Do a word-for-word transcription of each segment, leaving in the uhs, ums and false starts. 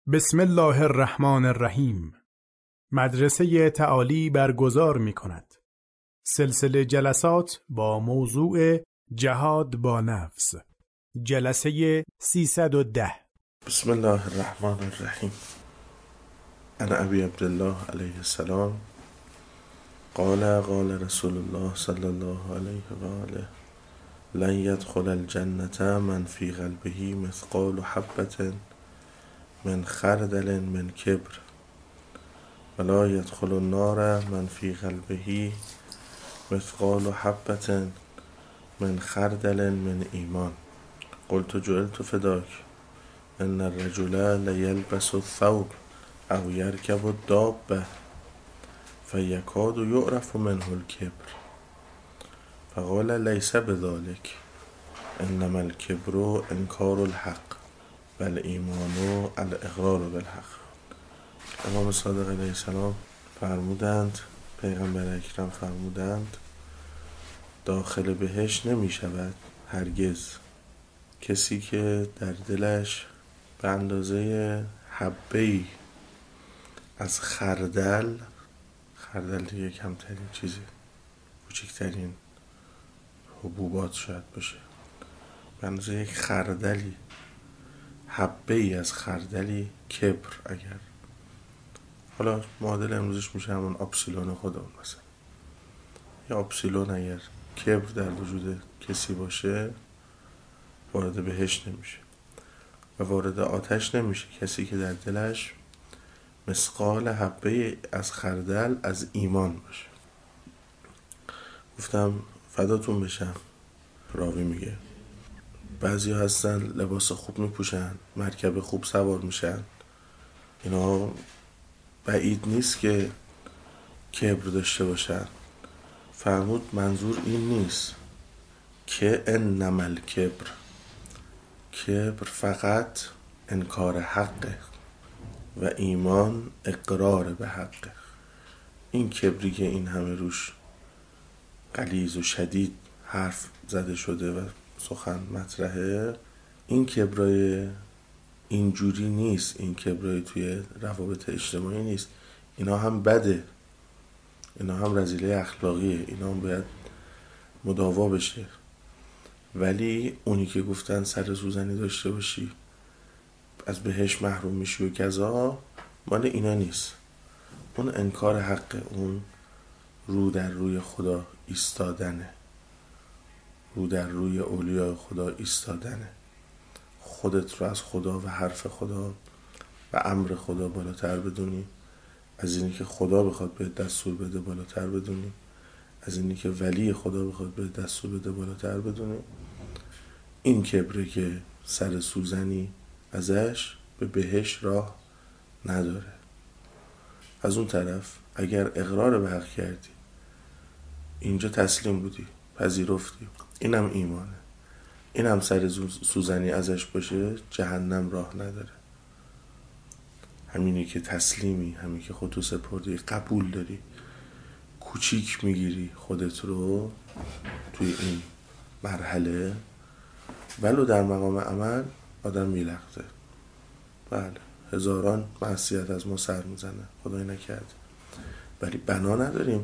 بسم الله الرحمن الرحیم. مدرسه تعالی برگزار می کند سلسله جلسات با موضوع جهاد با نفس، جلسه سیصد و ده. بسم الله الرحمن الرحیم. عن ابی عبدالله علیه السلام قال قال رسول الله صلی الله علیه و آله لن يدخل الجنة من في قلبه مثقال حبة من خردل من کبر ولا يدخل النار من في قلبه مثقال حبة من خردل من ایمان. قلت جعلت فداک ان الرجل لیلبس الثوب او یرکب الدابة فیکاد یعرف منه الکبر فقال لیس بذلك انما الکبر انکار الحق و الایمان الاقرار بالحق. امام صادق علیه السلام فرمودند، پیغمبر اکرم فرمودند داخل بهشت نمی شود هرگز کسی که در دلش به اندازه حبه‌ای از خردل، خردل دیگه کمترین چیزی، کوچکترین حبوبات شاید باشه، به اندازه یک خردلی، حبه‌ای از خردلی کبر، اگر حالا معادل امروزش میشه همون آپسیلون خودمون مثلا، یا آپسیلون اگر کبر در وجود کسی باشه وارد بهشت نمیشه و وارد آتش نمیشه کسی که در دلش مثقال حبه از خردل از ایمان باشه. گفتم فداتون بشم، راوی میگه بعضی ها هستن لباس خوب میپوشن، مرکب خوب سوار میشن، اینا بعید نیست که کبر داشته باشن. فرمود منظور این نیست که انما الکبر، کبر فقط انکار حقه و ایمان اقرار به حقه. این کبری که این همه روش غلیظ و شدید حرف زده شده و سخن مطرحه، این کبرای اینجوری نیست، این کبرای توی روابط اجتماعی نیست، اینا هم بده، اینا هم رذیله اخلاقیه، اینا هم باید مداوا بشه. ولی اونی که گفتن سر سوزنی داشته باشی از بهش محروم میشی و کذا، مال اینا نیست. اون انکار حقه، اون رو در روی خدا ایستادنه، رو در روی اولیاء خدا ایستادنه، خودت رو از خدا و حرف خدا و امر خدا بالاتر بدونی، از اینی که خدا بخواد به دستور بده بالاتر بدونی، از اینی که ولی خدا بخواد به دستور بده بالاتر بدونی. این کبره که سر سوزنی ازش به بهش راه نداره. از اون طرف اگر اقرار به حق کردی، اینجا تسلیم بودی، پذیرفتی، اینم ایمانه، اینم سر سوزنی ازش باشه، جهنم راه نداره. همینی که تسلیمی، همینی که خودتو سپردی، قبول داری، کوچیک میگیری خودت رو توی این مرحله، ولو در مقام عمل آدم میلغزه. بله هزاران معصیت از ما سر میزنه، خدای نکرد، ولی بنا نداریم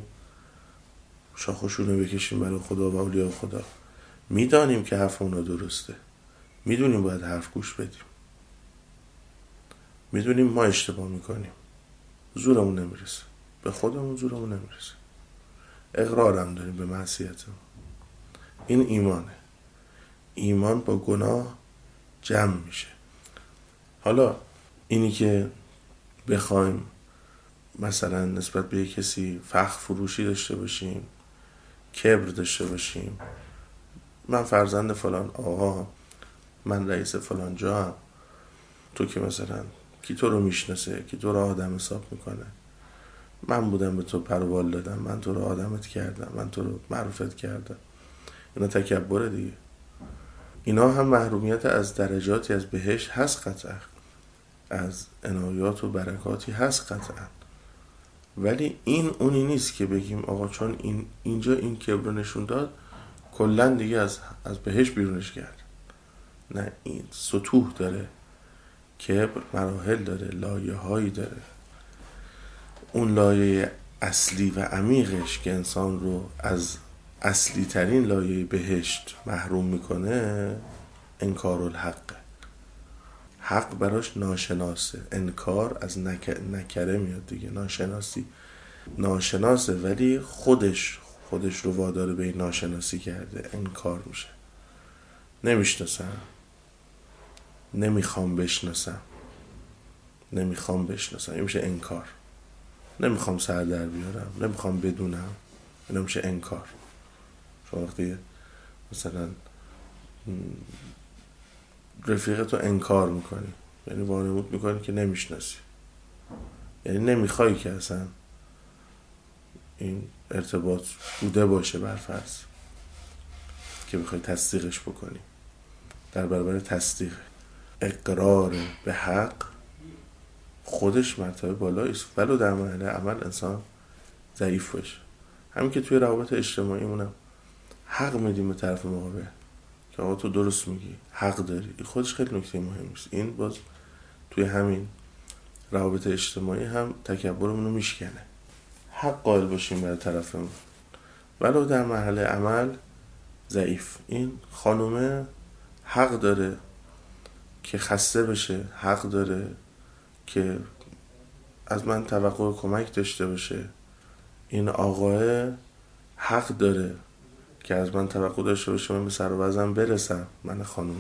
شاخشونو بکشیم برای خدا و اولیاء خدا. میدانیم که حرف اونا درسته، میدونیم باید حرف گوش بدیم، میدونیم ما اشتباه میکنیم، زورمون نمیرسه، به خودمون زورمون نمیرسه، اقرارم داریم به معصیتمون. این ایمانه، ایمان با گناه جمع میشه. حالا اینی که بخوایم مثلا نسبت به کسی فخر فروشی داشته باشیم، کبر داشته باشیم، من فرزند فلان آقا، من رئیس فلان جا هم، تو که مثلا کی تو رو میشناسه، کی تو رو آدم حساب میکنه، من بودم به تو پروال دادم، من تو رو آدمت کردم، من تو رو معرفت کردم. اینا تکبره دیگه. اینا هم محرومیت از درجاتی از بهشت هست قطعا، از عنایات و برکاتی هست قطعا، ولی این اونی نیست که بگیم آقا چون این اینجا این کبر نشون داد کلن دیگه از از بهشت بیرونش کرد. نه، این سطوح داره، که مراحل داره، لایه هایی داره. اون لایه اصلی و عمیقش که انسان رو از اصلی ترین لایه بهشت محروم میکنه انکار الحق. حق براش ناشناسه. انکار از نک... نکره میاد دیگه، ناشناسی. ناشناسه ولی خودش خودش رو وادار به ناشناسی کرده، انکار میشه. نمیشناسم، نمیخوام بشناسم، نمیخوام بشناسم، این میشه انکار. نمیخوام سر در بیارم، نمیخوام بدونم، این میشه انکار. شما وقتی مثلا رفیقتو انکار میکنی، یعنی وانمود میکنی که نمیشناسی، یعنی نمیخوای که اصلا این ارتباط بوده باشه بر فرض که بخوای تصدیقش بکنی. در برابر تصدیق اقرار به حق خودش مرتبه بالایی است، ولو در مرحله عمل انسان ضعیف باشه. همین که توی روابط اجتماعی مونم حق میدیم به طرف مقابل که آقا تو درست میگی، حق داری، این خودش خیلی نکته مهمی است. این باز توی همین روابط اجتماعی هم تکبرمون رو میشکنه. حق قائل باشیم برای طرفمون ولو در مرحله عمل ضعیف. این خانومه حق داره که خسته بشه، حق داره که از من توقع کمک داشته باشه. این آقاه حق داره که از من توقع داشته باشه من به سر و وضعم برسم. من خانوم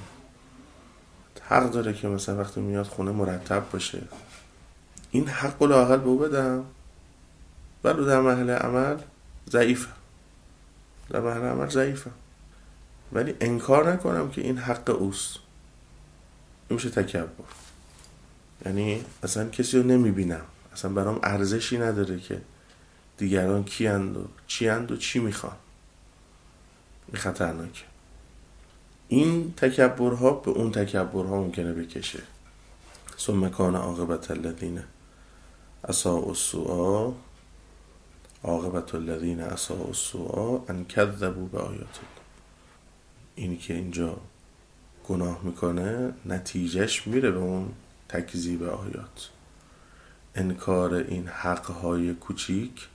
حق داره که مثلا وقتی میاد خونه مرتب باشه. این حق رو لااقل به او بدم، ولی در مرحله عمل ضعیفه، در مرحله عمل ضعیفه، ولی انکار نکنم که این حق اوست. این میشه تکبر. یعنی اصلا کسی رو نمیبینم، اصلا برام ارزشی نداره که دیگران کی اند و چی اند و چی میخوان. این خطرناکه. این تکبرها به اون تکبرها ممکنه بکشه. ثم کان عاقبت الذین اساءوا السوء عاقبت الذین اساءوا السوء ان کذبوا بآیات. اینی که اینجا گناه میکنه نتیجهش میره به اون تکذیب آیات. انکار این حقهای کوچیک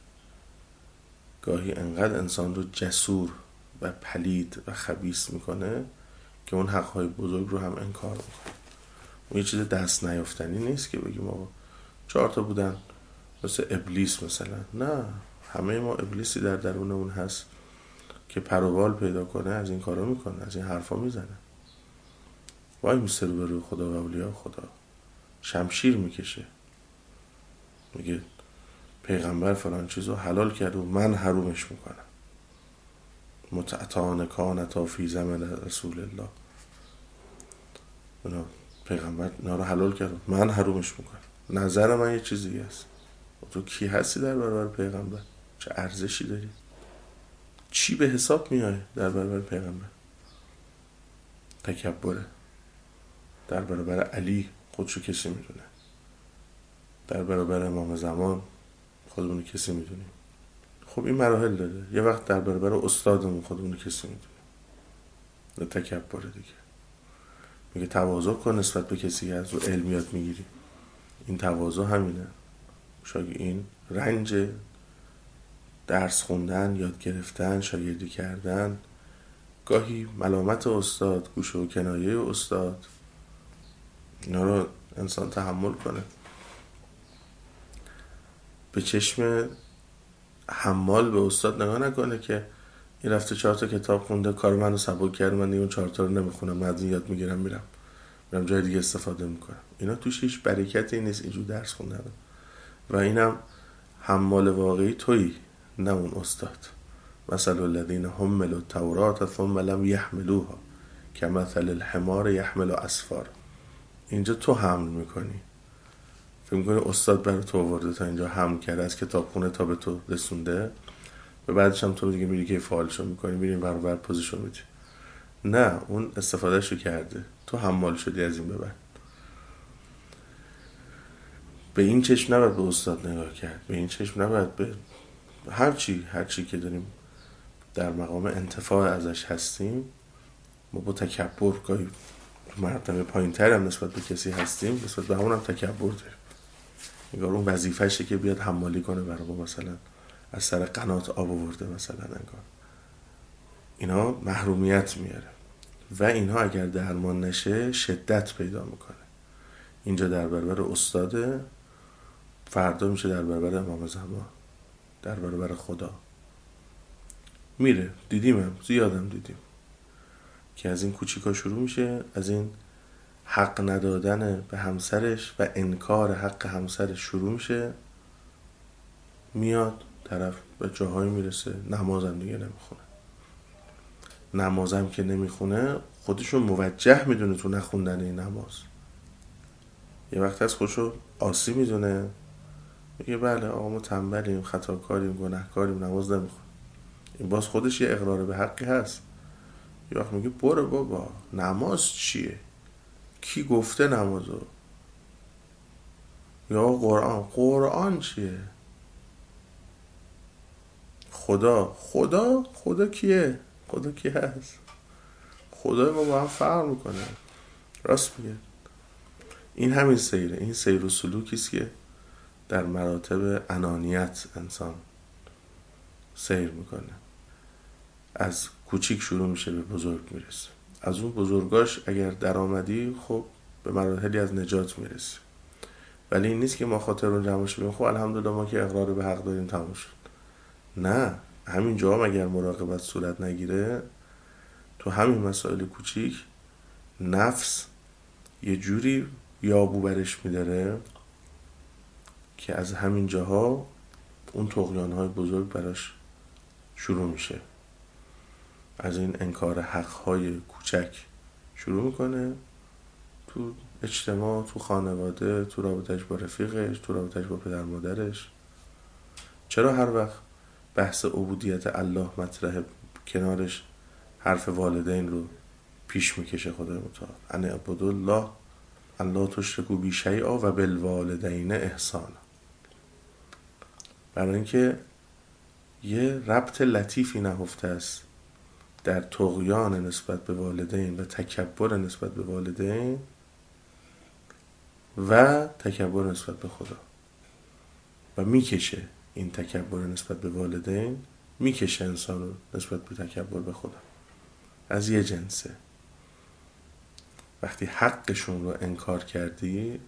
گاهی انقدر انسان رو جسور و پلید و خبیث میکنه که اون حقهای بزرگ رو هم انکار میکنه. اون یه چیز دست نیافتنی نیست که بگیم آقا چهار تا بودن مثل ابلیس مثلا. نه، همه ما ابلیسی در درونمون هست که پروبال پیدا کنه از این کارا میکنه، از این حرفا میزنه. وای میسته رو به روی خدا و اولیاء خدا، شمشیر میکشه، میگه پیغمبر فلان چیزو حلال کرده و من حرومش میکنم. متعتان کانتا فی زمن رسول الله، اونا پیغمبر اینا رو حلال کرده من حرومش میکنم. نظر من یه چیزی هست. تو کی هستی در برابر پیغمبر؟ چه ارزشی داری؟ چی به حساب میای در برابر پیغمبر؟ تکبره. در برابر علی خودشو کسی میدونه، در برابر امام زمان خودمون کسی میدونیم. خب این مراحل داره. یه وقت در برابر استادمون خودمون کسی میدونیم. تکبره دیگه. میگه تواضع کن نسبت به کسی که از او علم یاد میگیری. این تواضع همینه. شاید این رنج درس خوندن، یاد گرفتن، شاگردی کردن، گاهی ملامت استاد، گوشه و کنایه استاد، اینا رو انسان تحمل کنه. به چشم حمال به استاد نگاه نکنه که این رفته چهار تا کتاب خونده، کار منو سبک کرد، من دیگه اون چهار تا رو نمیخونم، من از این یاد میگیرم میرم میرم جای دیگه استفاده میکنم. اینا توش هیچ برکتی نیست اینجور درس خوندن. و اینم حمال واقعی تویی، نه اون استاد. مثل الذین حملوا التوراة ثم لم یحملوها کمثل الحمار یحمل اسفار. اینجا تو حمل میکنی، فکر میکنی استاد برای تو آورده تا اینجا حمل کرده، از کتابخونه تا به تو رسونده، و بعدش هم تو دیگه میری که فعالشو میکنی، میری برابر پوزیشن میدی. نه، اون استفادهشو کرده، تو حمال شدی از این به بعد. به این چشم نباید به استاد نگاه کرد، به این چشم نباید به هر چی هر چی که داریم در مقام انتفاع ازش هستیم ما با تکبر گاهی مرتبه پایین تر هم نسبت به کسی هستیم، نسبت به همون هم تکبر داریم. انگار اون وظیفه‌شه که بیاد حمالی کنه برای ما، مثلا از سر قنات آب آورده مثلا، انگار اینا محرومیت میاره و اینها اگر درمان نشه شدت پیدا میکنه. اینجا در برابر استاده، فردا میشه در برابر امام زمان، در برابر خدا میره. دیدیمم، زیادم دیدیم که از این کوچیکا شروع میشه، از این حق ندادن به همسرش و انکار حق همسرش شروع میشه، میاد طرف به جاهایی میرسه نمازم دیگه نمیخونه. نمازم که نمیخونه خودشو موجه میدونه تو نخوندن این نماز. یه وقت از خودشو آسی میدونه، میگه بله آقا ما تنبلیم، خطاکاریم، گناهکاریم، نماز نمیخونیم. این باز خودش یه اقرار به حقی هست. یه وقت میگه برو بابا، نماز چیه؟ کی گفته نمازو؟ یا قرآن قرآن چیه؟ خدا خدا خدا کیه؟ خدا کی هست؟ خدای ما با هم فرق میکنه. راست میگه. این همین سیره، این سیر و سلوکی است که در مراتب انانیت انسان سیر میکنه. از کوچیک شروع میشه به بزرگ میرسه. از اون بزرگاش اگر در آمدی خب به مراحلی از نجات میرسی. ولی این نیست که ما خاطر اون جمع شدیم خب الحمدلله ما که اقرار به حق داریم تموم شد. نه، همین جا هم اگر مراقبت صورت نگیره، تو همین مسائل کوچیک نفس یه جوری یابو برش میداره که از همین جاها اون طغیان‌های بزرگ براش شروع میشه. از این انکار حق‌های کوچک شروع میکنه، تو اجتماع، تو خانواده، تو رابطه‌اش با رفیقش، تو رابطه‌اش با پدر مادرش. چرا هر وقت بحث عبودیت الله مطرحه کنارش حرف والدین رو پیش میکشه خدای متعال؟ ان اعبدوا الله ان لا تشرکوا به شیئا و بالوالدین احسانا. برای اینکه یه ربط لطیفی نهفته است در طغیان نسبت به والدین و تکبر نسبت به والدین و تکبر نسبت به خدا. و میکشه این تکبر نسبت به والدین، میکشه انسان رو نسبت به تکبر به خدا. از یه جنسه. وقتی حقشون رو انکار کردی،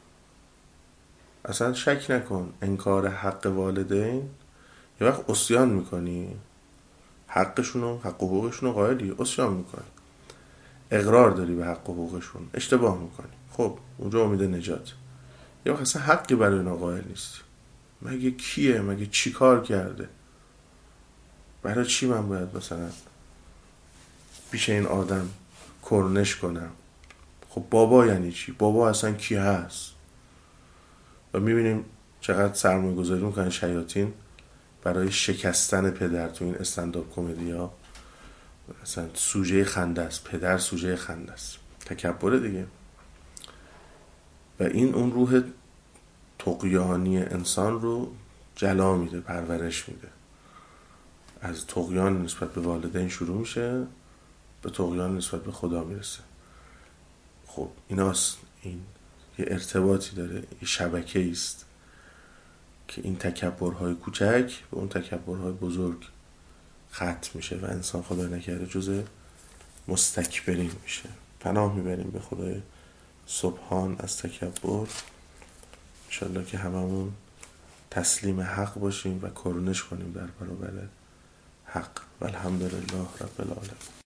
اصلا شک نکن انکار حق والدین، یه وقت عصیان میکنی، حقشون رو، حق و حقوقشون رو قائلی، عصیان میکنی، اقرار داری به حق و حقوقشون، اشتباه میکنی. خب اونجا امید نجات. یه وقت اصلا حقی برای اینا قائل نیستی. مگه کیه؟ مگه چی کار کرده؟ برای چی من باید مثلا پیش این آدم کرنش کنم؟ خب بابا یعنی چی؟ بابا اصلا کی هست؟ و میبینیم چقدر سرمایه گذاری میکنن شیاطین برای شکستن پدر تو این استنداپ کمدی ها. اصلا سوژه خنده است، پدر سوژه خنده است، تکبره دیگه. و این اون روح طغیانی انسان رو جلا میده، پرورش میده. از طغیان نسبت به والدین شروع میشه، به طغیان نسبت به خدا میرسه. خب ایناست، این یه ارتباطی داره، یه شبکه است که این تکبرهای کوچک به اون تکبرهای بزرگ ختم میشه و انسان خدا نکرده جز مستکبرین میشه. پناه میبریم به خدای سبحان از تکبر. انشالله که هممون تسلیم حق باشیم و کرونش کنیم در برابر حق. و الحمدلله رب العالمین.